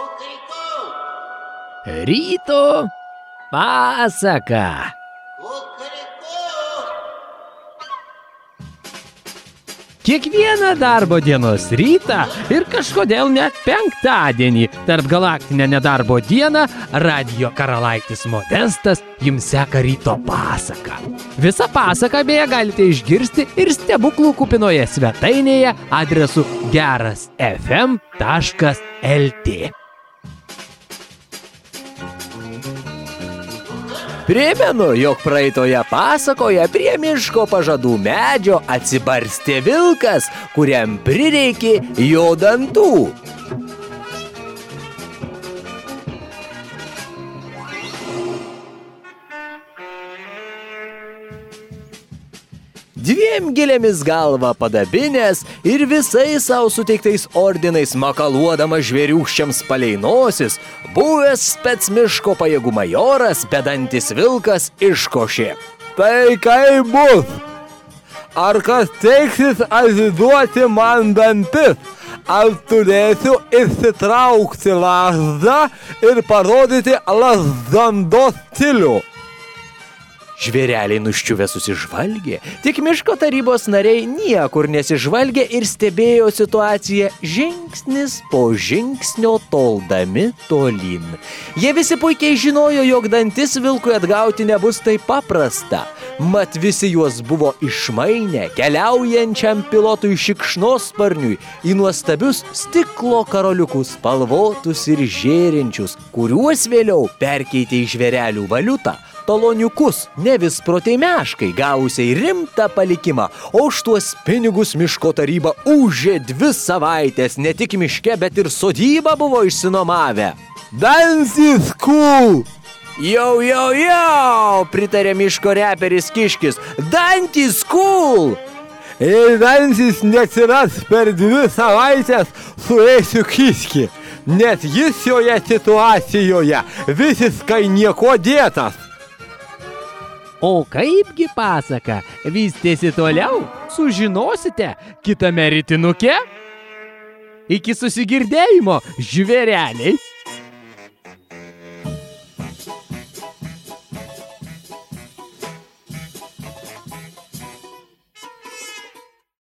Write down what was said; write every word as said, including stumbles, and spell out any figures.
Ryto pasaka. Kiekvieną darbo dienos rytą ir kažkodėl net penktadienį, tarp galaktinę nedarbo dieną, radijo karalaitis Modestas jums seka ryto pasaką. Visą pasaką beje galite išgirsti ir stebuklų kupinoje svetainėje adresu geras f m taškas l t. Primenu, jog praeitoje pasakoje prie miško pažadų medžio atsibarstė vilkas, kuriam prireikė jo dantų. Dviem gilėmis galvą padabinės ir visais savo suteiktais ordinais makaluodamas žvėriūkščiams palei nosis, buvęs specmiško pajėgų majoras bedantis vilkas iškošė. Tai kaip bus? Ar kas teiksis atiduoti man dantis? Ar turėsiu išsitraukti lazdą ir parodyti lazdandos stilių? Žvėreliai nuščiuvę susižvalgė, tik miško tarybos nariai niekur nesižvalgė ir stebėjo situaciją žingsnis po žingsnio toldami tolyn. Jie visi puikiai žinojo, jog dantis vilkui atgauti nebus taip paprasta. Mat visi juos buvo išmainę keliaujančiam pilotui šikšnosparniui į nuostabius stiklo karoliukus, spalvotus ir žėrinčius, kuriuos vėliau perkeitė į žvėrelių valiutą. Taloniukus, ne vis protei meškai, gavusiai rimtą palikimą, o už tuos pinigus miško taryba ūžė dvi savaitės, ne tik miške, bet ir sodybą buvo išsinomavę. Dantis cool! Jau, jau, jau, pritarė miško reperis Kiškis, dantis cool! Jei dantis neatsiras per dvi savaitės, suėsiu Kiškį, nes jis šioje situacijoje visiškai nieko dėtas. O kaipgi pasaka vystėsi toliau, sužinosite kitame rytinuke. Iki susigirdėjimo, žvėreliai.